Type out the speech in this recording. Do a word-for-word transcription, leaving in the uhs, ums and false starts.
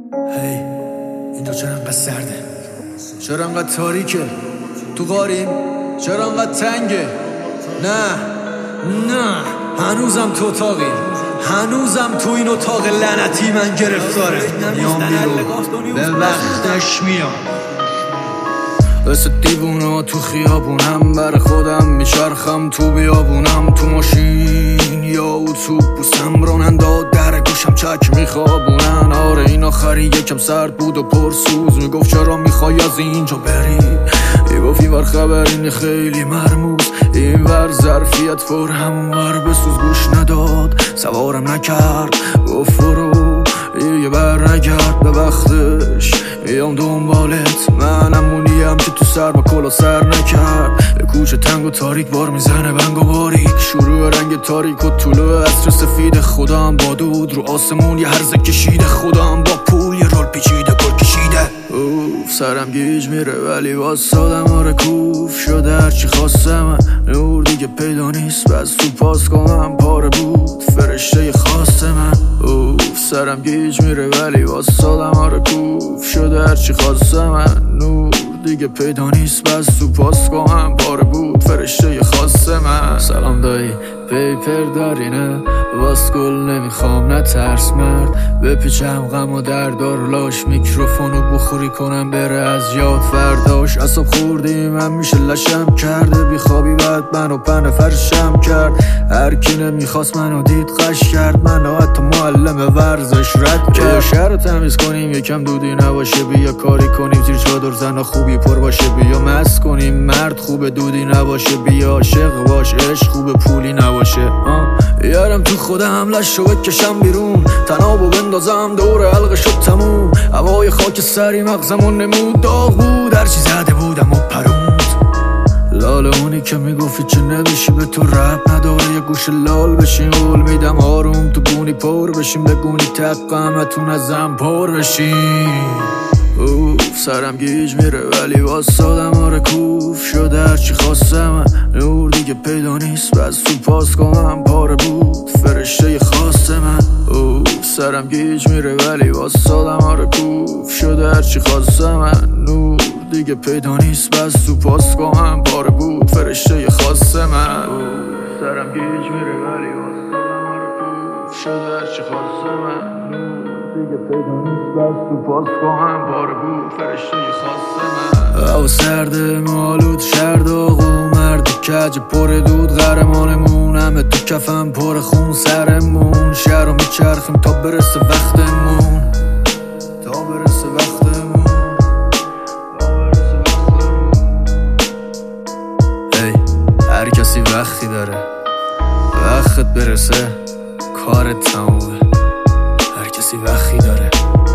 هی اینجا چرا انقدر سرده؟ چرا انقدر تاریکه؟ تو غاریم؟ چرا انقدر تنگه؟ نه نه هنوزم تو اتاقی، هنوزم تو این اتاق لعنتی من گرفتاره. میام بیرون به وقتش میام، مثل دیوونا تو خیابونم، بر خودم میچرخم تو بیابونم، تو ماشین یا اتوبوسم، راننده در گوشم چک میخوابونن. آره این آخری یکم سرد بود و پرسوز، میگفت چرا میخوای از اینجا بری، میگفت این ور خبرین خیلی مرموز، این ور ظرفیت پر همون ور بسوز. گوش نداد سوارم نکرد، گفت فرو یه بر نگرد به وقتش میام دنبالت. منم مونیم که تو سر با کلا سر نکرد، به کوچه تنگ و تاریک بار میزنه بنگ و باریک، شروع رنگ تاریک و طلوع عصر سفید. خودم با دود رو آسمون یه هرزه کشیده، خودم با پول یه رول پیچیده گل کشیده. اوف سرم گیج میره ولی واسادم، آره کوف شده هرچی خواستم، نور دیگه پیدا نیست بس تو پاس کنم، پاره بود فرشته خواست من. اوف سرم گیج میره ولی واسادم، آره کوف شده هرچی خواستم، نور دیگه پیدا نیست بس تو پاس کنم، پاره بود فرشته خواست من. سلام دایی پیپر داری نه؟ واس گل نمیخوام نه ترس مرد، بپیچم غم و دردار لاش، میکروفونو بخوری کنم بره از یاد فرداش. اصاب خوردی من میشه لشم کرده، بیخوابی بعد منو پن فرشم کرد، هر کی نمیخواست منو دید قش کرد، منو حتی معلم ورزش رد کرد. شهر رو تمیز کنیم یکم دودی نباشه، بیا کاری کنیم زیر چادر زنا خوبی پر باشه، بیا مست کنیم مرد خوبه دودی نباشه، بیا عاشق باش عشق خوبه پولی نباشه. یارم تو خودم لشو بکشم بیرون، تنابو بندازم دور حلقه شد تموم، هوای خاک سری مغزمون نمود، داغ بود هرچی زده بودم و پروند. لاله اونی که میگفتی چه نمیشی به تو رب نداره، یه گوش لال بشیم قول میدم آروم تو گونی پر بشیم، بگونی تق همتون ازم پر بشیم. اوف سرم گیج میره ولی واسادم، آره کوف شده هرچی خواستم، نور دیگه پیدا نیست بس تو پاس کنم، پاره بود فرشته خواست من. اوف سرم گیج میره ولی واسادم، آره کوف شده هرچی خواستم، نور دیگه پیدا نیست بس تو پاس کنم، پاره بود فرشته خواست من. اوف سرم گیج میره ولی واسادم، آره کوف شده هرچی خواستم، دیگه پیدا نیست بس تو پاس کنم، پاره بود فرشته خواست من. هوا سرده مالود شرد آقا مرد کج پر دود، قهرمانمون همه تو کفم پر خون، سرمون شهر رو میچرخیم تا برسه وقتمون، تا برسه وقتمون، تا برسه وقتمون. هی هر کسی وقتی داره، وقت برسه کارت تمومه، هر کسی وقتی داره